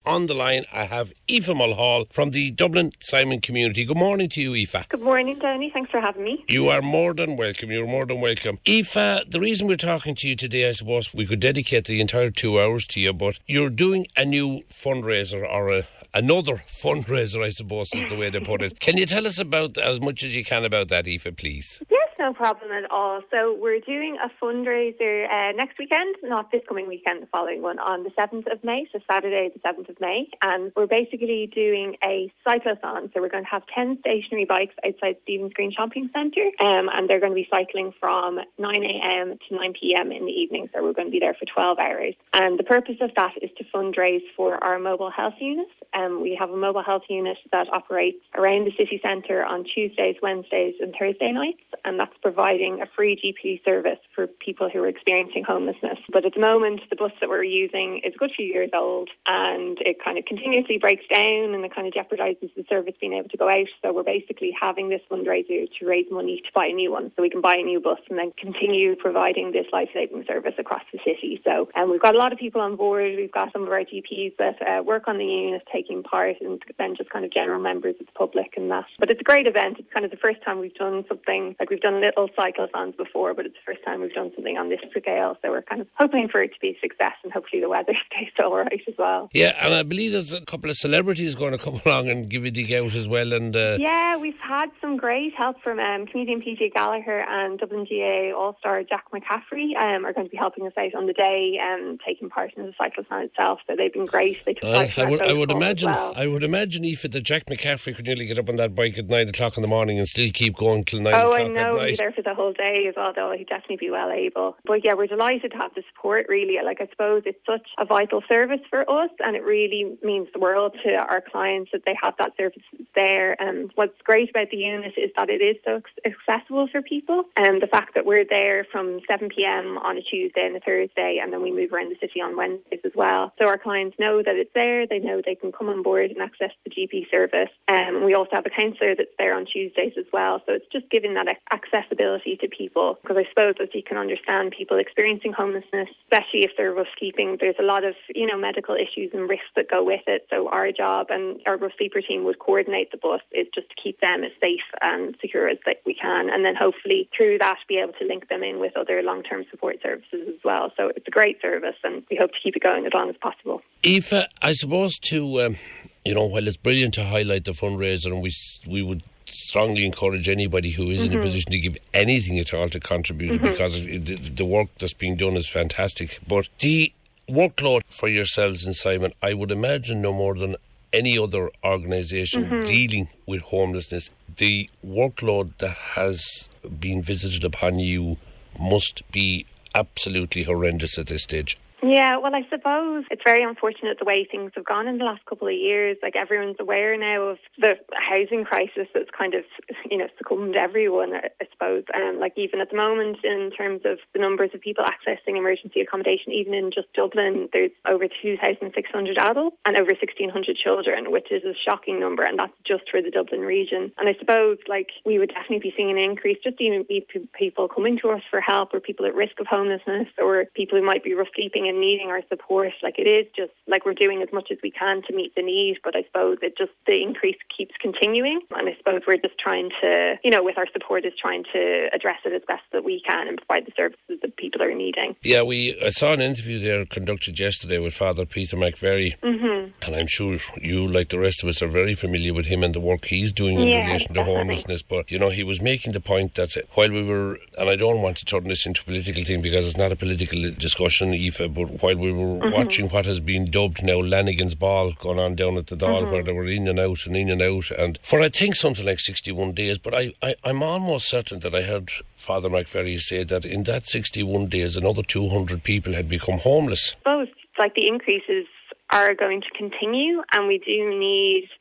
on the line, I have Aoife Mulhall from the Dublin Simon community. Good morning to you, Aoife. Good morning, Downey. Thanks for having me. You are more than welcome. You're more than welcome. Aoife, the reason we're talking to you today, I suppose we could dedicate the entire 2 hours to you, but you're doing a new fundraiser, or another fundraiser, I suppose is the way to put it. Can you tell us about as much as you can about that, Aoife, please? Yes, no problem at all. So we're doing a fundraiser next weekend, not this coming weekend, the following one, on the 7th of May, so Saturday the 7th of May. And we're basically doing a cyclothon. So we're going to have 10 stationary bikes outside Stephen's Green Shopping Centre, and they're going to be cycling from 9 a.m. to 9 p.m. in the evening. So we're going to be there for 12 hours. And the purpose of that is to fundraise for our mobile health unit. We have a mobile health unit that operates around the city centre on Tuesdays, Wednesdays and Thursday nights, and that's providing a free GP service for people who are experiencing homelessness. But at the moment, the bus that we're using is a good few years old, and it kind of continuously breaks down, and it kind of jeopardises the service being able to go out. So we're basically having this fundraiser to raise money to buy a new one, so we can buy a new bus and then continue providing this life-saving service across the city. So we've got a lot of people on board. We've got some of our GPs that work on the unit taking part, and then just kind of general members of the public and that. But it's a great event. It's kind of the first time we've done something, like we've done little cyclothons before, but it's the first time we've done something on this scale. So we're kind of hoping for it to be a success, and hopefully the weather stays all right as well. Yeah, and I believe there's a couple of celebrities going to come along and give you the out as well. And yeah, we've had some great help from comedian PJ Gallagher and Dublin GA All-Star Jack McCaffrey are going to be helping us out on the day and taking part in the cyclothon itself. So they've been great. They took part I would imagine, Aoife, that Jack McCaffrey could nearly get up on that bike at 9 o'clock in the morning and still keep going till 9 o'clock at night. Oh, I know. He's there for the whole day as well, though. He'd definitely be well able. But yeah, we're delighted to have the support, really. Like, I suppose it's such a vital service for us, and it really means the world to our clients that they have that service there. And what's great about the unit is that it is so accessible for people. And the fact that we're there from 7 p.m. on a Tuesday and a Thursday, and then we move around the city on Wednesdays as well. So our clients know that it's there. They know they can come on board and access the GP service. We also have a counsellor that's there on Tuesdays as well. So it's just giving that accessibility to people, because I suppose, as you can understand, people experiencing homelessness, especially if they're rough sleeping, there's a lot of medical issues and risks that go with it. So our job, and our rough sleeper team would coordinate the bus, is just to keep them as safe and secure as we can, and then hopefully through that be able to link them in with other long-term support services as well. So it's a great service, and we hope to keep it going as long as possible. Aoife, I suppose to while it's brilliant to highlight the fundraiser, and we would strongly encourage anybody who is in a position to give anything at all to contribute, because the work that's being done is fantastic. But the workload for yourselves and Simon, I would imagine, no more than any other organisation dealing with homelessness, the workload that has been visited upon you must be absolutely horrendous at this stage. Yeah, well, I suppose it's very unfortunate the way things have gone in the last couple of years. Like, everyone's aware now of the housing crisis that's kind of, succumbed everyone, I suppose. Like, even at the moment, in terms of the numbers of people accessing emergency accommodation, even in just Dublin, there's over 2,600 adults and over 1,600 children, which is a shocking number, and that's just for the Dublin region. And I suppose, we would definitely be seeing an increase, just even people coming to us for help, or people at risk of homelessness, or people who might be rough sleeping and needing our support. It is just we're doing as much as we can to meet the need, but I suppose the increase keeps continuing, and I suppose we're just trying to, with our support, is trying to address it as best that we can and provide the services that people are needing. Yeah, I saw an interview there conducted yesterday with Father Peter McVerry, and I'm sure you, like the rest of us, are very familiar with him and the work he's doing in relation to homelessness. But he was making the point that while we were, and I don't want to turn this into a political thing because it's not a political discussion, Aoife, but while we were watching what has been dubbed now Lanigan's Ball going on down at the Dáil, where they were in and out, and for I think something like 61 days, but I'm almost certain that I heard Father McVerry say that in that 61 days another 200 people had become homeless. I suppose the increases are going to continue, and we do need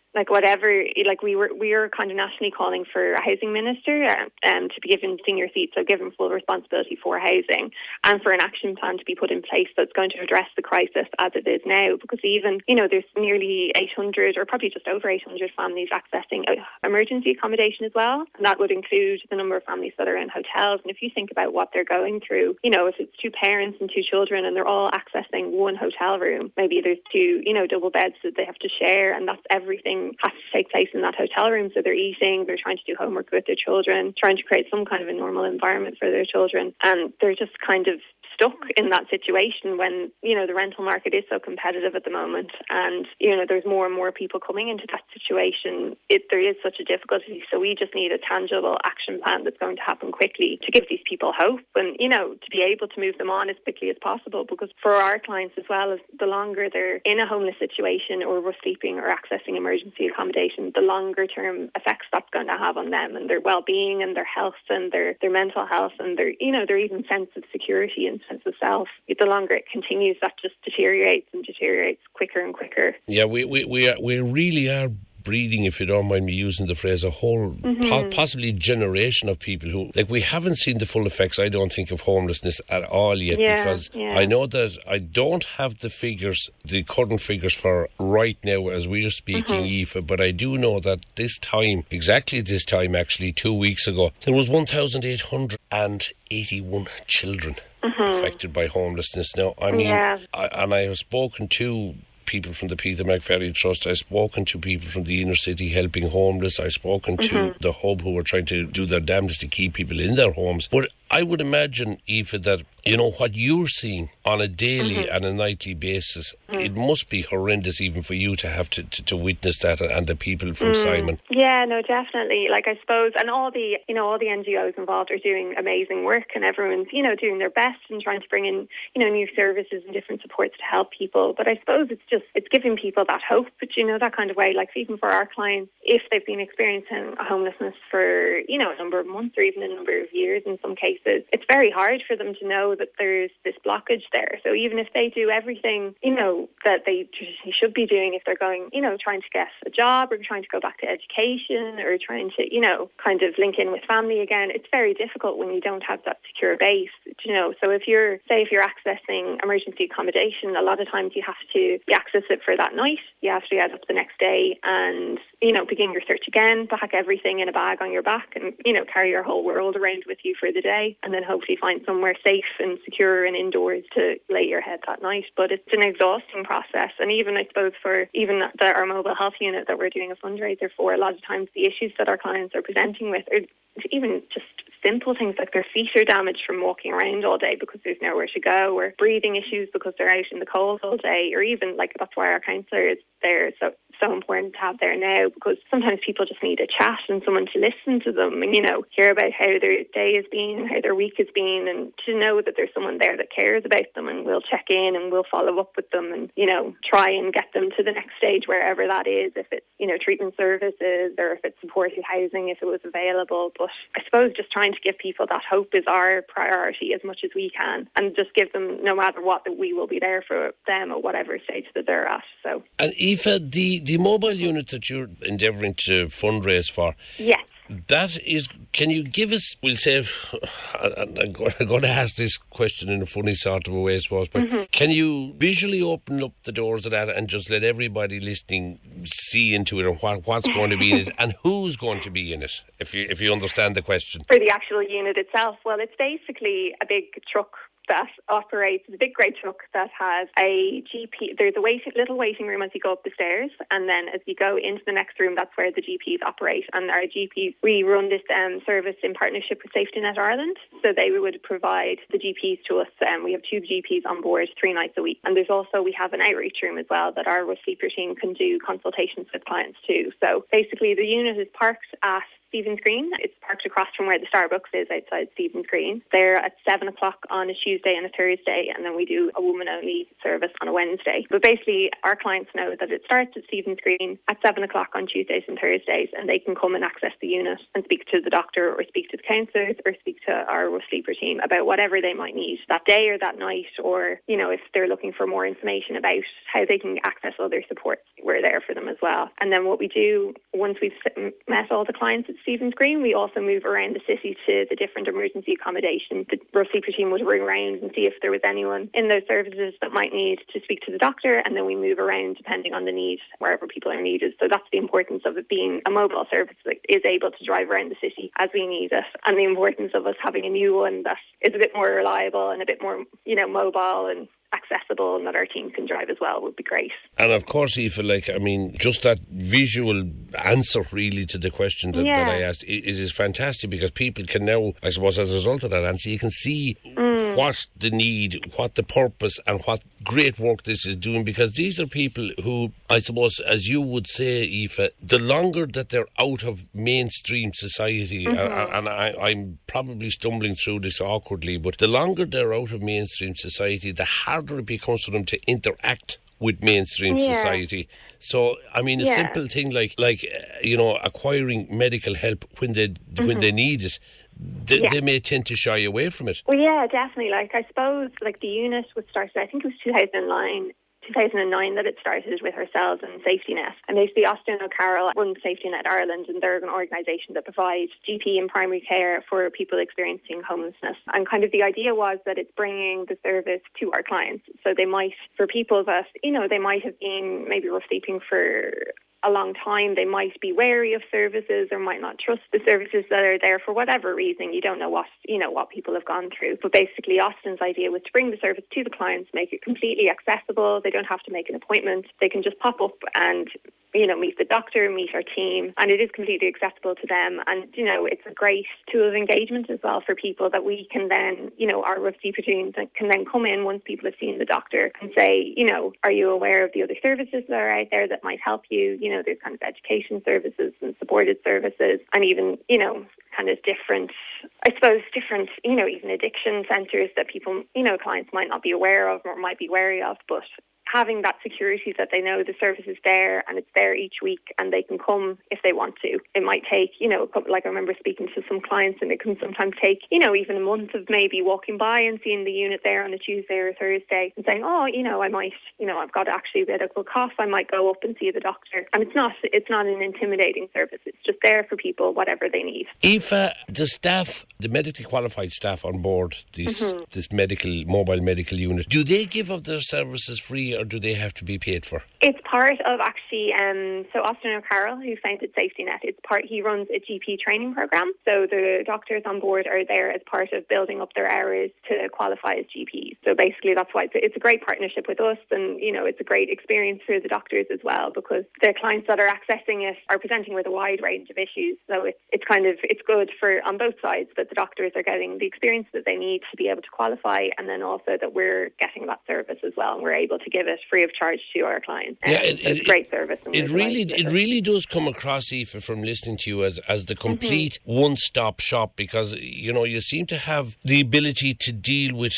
like whatever, like we were kind of nationally calling for a housing minister to be given senior seats, so given full responsibility for housing, and for an action plan to be put in place that's going to address the crisis as it is now. Because even, there's nearly 800 or probably just over 800 families accessing emergency accommodation as well. And that would include the number of families that are in hotels. And if you think about what they're going through, if it's two parents and two children and they're all accessing one hotel room, maybe there's two, double beds that they have to share, and that's everything has to take place in that hotel room. So they're eating, they're trying to do homework with their children, trying to create some kind of a normal environment for their children. And they're just kind of stuck in that situation when, the rental market is so competitive at the moment, and, there's more and more people coming into that situation. There is such a difficulty. So we just need a tangible action plan that's going to happen quickly to give these people hope and, to be able to move them on as quickly as possible. Because for our clients as well, as the longer they're in a homeless situation or rough sleeping or accessing emergency accommodation, the longer term effects that's going to have on them and their well-being and their health and their mental health and their even sense of security and sense of self. The longer it continues, that just deteriorates quicker and quicker. Yeah, we really are breeding, if you don't mind me using the phrase, a whole possibly generation of people who, we haven't seen the full effects, I don't think, of homelessness at all yet, because I know that I don't have the current figures for right now as we are speaking, Aoife, but I do know that exactly this time actually 2 weeks ago, there was 1,881 children affected by homelessness. Now, I mean, I have spoken to people from the Peter McVerry Trust. I've spoken to people from the inner city helping homeless. I've spoken to the Hub, who are trying to do their damnedest to keep people in their homes. But I would imagine, Aoife, that what you're seeing on a daily and a nightly basis, it must be horrendous even for you to have to witness that, and the people from Simon. Yeah, no, definitely. I suppose, and all the NGOs involved are doing amazing work, and everyone's, doing their best and trying to bring in, new services and different supports to help people. But I suppose it's giving people that hope, but that kind of way, even for our clients, if they've been experiencing homelessness for, a number of months or even a number of years in some cases, it's very hard for them to know that there's this blockage there. So even if they do everything, that they traditionally should be doing, if they're going, trying to get a job or trying to go back to education or trying to, kind of link in with family again, it's very difficult when you don't have that secure base, So if you're accessing emergency accommodation, a lot of times you have to access it for that night. You have to get up the next day and, begin your search again, pack everything in a bag on your back and, carry your whole world around with you for the day, and then hopefully find somewhere safe and secure and indoors to lay your head that night. But it's an exhausting process. And even, I suppose, for even our mobile health unit that we're doing a fundraiser for, a lot of times the issues that our clients are presenting with are even just simple things like their feet are damaged from walking around all day because there's nowhere to go, or breathing issues because they're out in the cold all day, or even that's why our counsellor is there so important to have there now, because sometimes people just need a chat and someone to listen to them and, hear about how their day has been, how their week has been, and to know that there's someone there that cares about them and will check in and will follow up with them and, try and get them to the next stage wherever that is, if it's, treatment services or if it's supported housing, if it was available. But I suppose just trying to give people that hope is our priority as much as we can, and just give them, no matter what, that we will be there for them at whatever stage that they're at. So, and Aoife, the mobile unit that you're endeavouring to fundraise for, yes, that is, can you give us, we'll say, I'm going to ask this question in a funny sort of a way, I suppose, but can you visually open up the doors of that and just let everybody listening see into it and what's going to be in it and who's going to be in it, if you understand the question? For the actual unit itself, well, it's basically a big truck that operates, a big grey truck that has a GP. There's a little waiting room as you go up the stairs, and then as you go into the next room, that's where the GPs operate. And our GPs, we run this service in partnership with Safety Net Ireland, so they would provide the GPs to us. We have 2 GPs on board 3 nights a week, and we have an outreach room as well that our sleeper team can do consultations with clients too. So basically, the unit is parked at Stephen's Green. It's parked across from where the Starbucks is outside Stephen's Green. They're at 7 o'clock on a Tuesday and a Thursday, and then we do a woman-only service on a Wednesday. But basically, our clients know that it starts at Stephen's Green at 7 o'clock on Tuesdays and Thursdays, and they can come and access the unit and speak to the doctor or speak to the counsellors or speak to our Rough Sleeper team about whatever they might need that day or that night, or, you know, if they're looking for more information about how they can access other supports, we're there for them as well. And then what we do, once we've met all the clients at Stephen's Green, we also move around the city to the different emergency accommodation. The Rough Sleeper team would ring around and see if there was anyone in those services that might need to speak to the doctor, and then we move around depending on the need wherever people are needed. So that's the importance of it being a mobile service that is able to drive around the city as we need it, and the importance of us having a new one that is a bit more reliable and a bit more, you know, mobile and accessible, and that our team can drive as well would be great. And of course, Aoife, just that visual answer really to the question that I asked, it is fantastic, because people can now, I suppose, as a result of that answer, you can see what the need, what the purpose, and what great work this is doing, because these are people who, I suppose, as you would say, Aoife, the longer that they're out of mainstream society, and I'm probably stumbling through this awkwardly, but the longer they're out of mainstream society, the harder it becomes for them to interact with mainstream society. So, I mean, a simple thing like acquiring medical help when they need it, they may tend to shy away from it. Well, yeah, definitely. I suppose, the unit was started, I think it was 2009 that it started with ourselves and Safety Net. And basically, Austin O'Carroll runs Safety Net Ireland, and they're an organisation that provides GP and primary care for people experiencing homelessness. And kind of the idea was that it's bringing the service to our clients. So they might, for people that, they might have been maybe rough sleeping for a long time, they might be wary of services or might not trust the services that are there for whatever reason. You don't know what people have gone through. But basically, Austin's idea was to bring the service to the clients, make it completely accessible. They don't have to make an appointment. They can just pop up and meet the doctor, meet our team, and it is completely accessible to them. And, it's a great tool of engagement as well for people that we can then, our Rough Sleeper team can then come in once people have seen the doctor and say, are you aware of the other services that are out there that might help you? There's kind of education services and supported services, and even, kind of different, even addiction centres that people, clients might not be aware of or might be wary of, but having that security that they know the service is there and it's there each week and they can come if they want to. It might take, a couple, I remember speaking to some clients, and it can sometimes take, even a month of maybe walking by and seeing the unit there on a Tuesday or Thursday and saying, I might, I've got actually a bit of a cough, I might go up and see the doctor. And it's not an intimidating service. It's just there for people, whatever they need. Aoife, the medically qualified staff on board this mobile medical unit, do they give up their services free, or do they have to be paid for? It's part of actually, so Austin O'Carroll, who founded Safety Net, he runs a GP training programme. So the doctors on board are there as part of building up their hours to qualify as GPs. So basically that's why it's a great partnership with us, and, it's a great experience for the doctors as well, because the clients that are accessing it are presenting with a wide range of issues. So it's good for on both sides, that the doctors are getting the experience that they need to be able to qualify, and then also that we're getting that service as well, and we're able to give it free of charge to our clients. It's a great service. It really does come across, Aoife, from listening to you as the complete one-stop shop, because, you seem to have the ability to deal with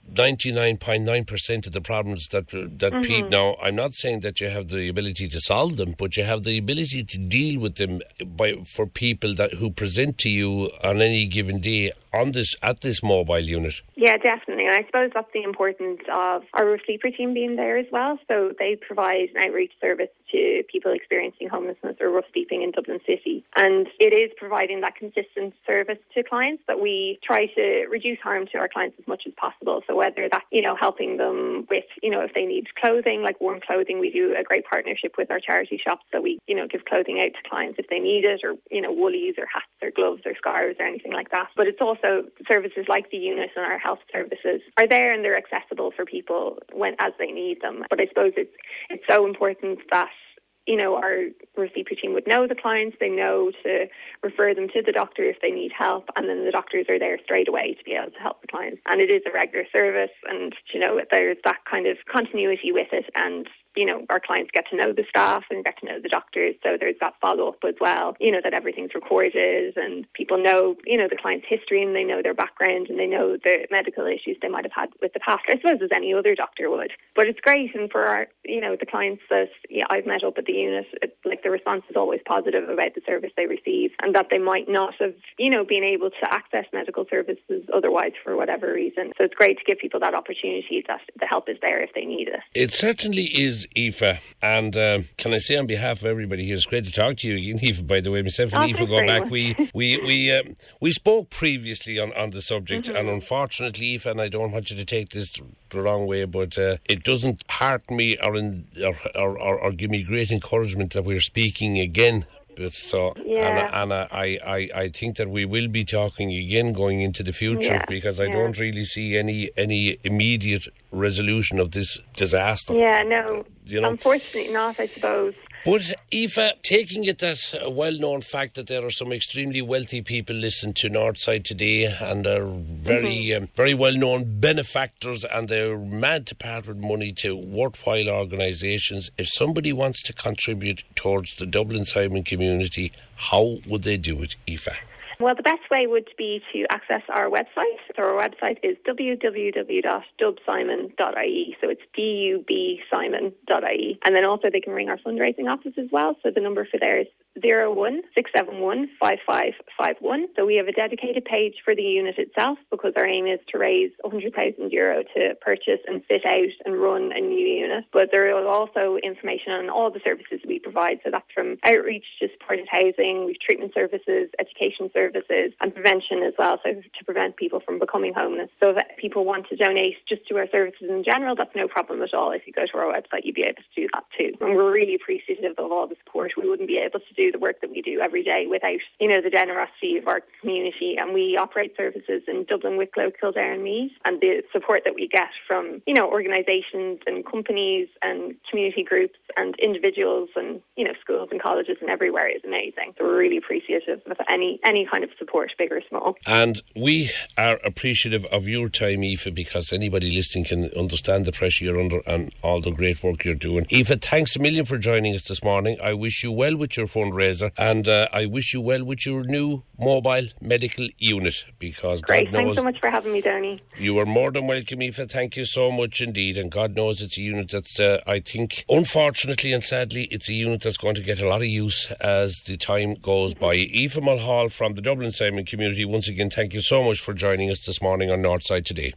99.9% of the problems that people. Now, I'm not saying that you have the ability to solve them, but you have the ability to deal with them for people who present to you on any given day at this mobile unit. Yeah, definitely. And I suppose that's the importance of our Rough Sleeper team being there as well. So they provide an outreach service to people experiencing homelessness or rough sleeping in Dublin City. And it is providing that consistent service to clients that we try to reduce harm to our clients as much as possible. So whether that's, helping them with, if they need clothing, like warm clothing, we do a great partnership with our charity shops that we, give clothing out to clients if they need it, or, woolies or hats or gloves or scarves or anything like that. But it's also services like the unit and our health services are there, and they're accessible for people as they need them. But I suppose it's so important that our Rough Sleeper team would know the clients, they know to refer them to the doctor if they need help, and then the doctors are there straight away to be able to help the clients. And it is a regular service, and there's that kind of continuity with it, and our clients get to know the staff and get to know the doctors. So there's that follow-up as well, that everything's recorded and people know, the client's history and they know their background and they know the medical issues they might have had with the past, I suppose, as any other doctor would. But it's great. And for our, the clients that I've met up at the unit, the response is always positive about the service they receive and that they might not have, been able to access medical services otherwise for whatever reason. So it's great to give people that opportunity that the help is there if they need it. It certainly is, Aoife. And can I say on behalf of everybody here, it's great to talk to you again, Aoife, by the way. Myself and Aoife go back. We spoke previously on the subject, and unfortunately, Aoife, and I don't want you to take this the wrong way, but it doesn't hearten me or give me great encouragement that we're speaking again. But I think that we will be talking again going into the future because I don't really see any immediate resolution of this disaster. Yeah, no, unfortunately not, I suppose. But Aoife, taking it that well-known fact that there are some extremely wealthy people listening to Northside today and are very well-known benefactors and they're mad to part with money to worthwhile organisations. If somebody wants to contribute towards the Dublin Simon community, how would they do it, Aoife? Well, the best way would be to access our website. So our website is www.dubsimon.ie. So it's dubsimon.ie. And then also they can ring our fundraising office as well. So the number for there is 016715551. So we have a dedicated page for the unit itself because our aim is to raise €100,000 to purchase and fit out and run a new unit. But there is also information on all the services we provide. So that's from outreach to supported housing, we've treatment services, education services and prevention as well, so to prevent people from becoming homeless. So if people want to donate just to our services in general, that's no problem at all. If you go to our website, you'll be able to do that too. And we're really appreciative of all the support. We wouldn't be able to do the work that we do every day without, the generosity of our community. And we operate services in Dublin, Wicklow, Kildare and Meath. And the support that we get from, organisations and companies and community groups and individuals and, schools and colleges and everywhere is amazing. So we're really appreciative of any kind of support, big or small. And we are appreciative of your time, Aoife, because anybody listening can understand the pressure you're under and all the great work you're doing. Aoife, thanks a million for joining us this morning. I wish you well with your fundraiser and I wish you well with your new mobile medical unit because Great. God knows... Thanks so much for having me, Donny. You are more than welcome, Aoife. Thank you so much indeed. And God knows it's a unit that's, I think, unfortunately and sadly, it's a unit that's going to get a lot of use as the time goes by. Aoife Mulhall from the Dublin Simon community, once again, thank you so much for joining us this morning on Northside Today.